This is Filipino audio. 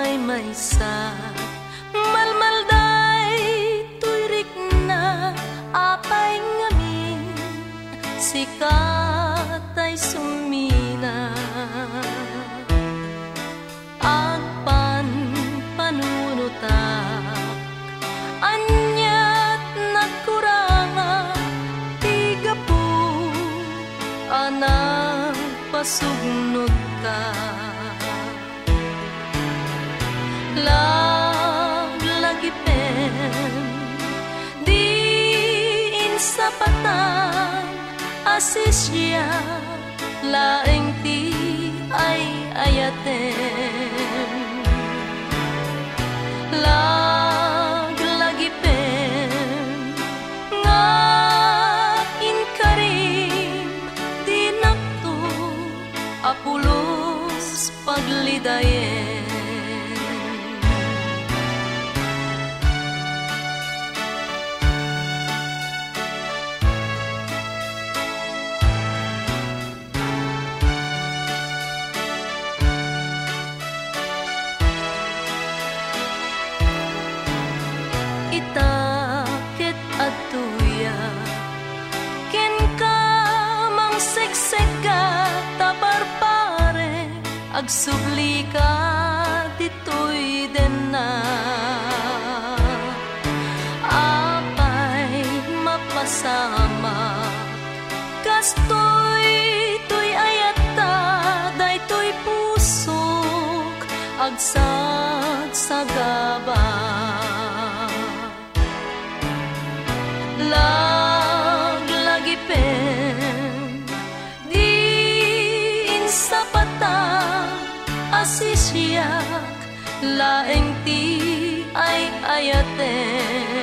may maysa malmalday tuyrik na apay ngamin sikat ay sumina agpan panunutak anyat nagkuranga tiga po anak pasugnod ka laglagipen di insapatan asisya laeng ti ay ayaten laglagipen nga inkarim di nakto apulos paglidayen itakit atuya ken ka mang sekseka tabarpare agsubli ka ditoy den na apay mapasama kastoy toy ayata daytoy pusok agsag sagaba laglagipen di insapatan asisyak laeng ti ay ayaten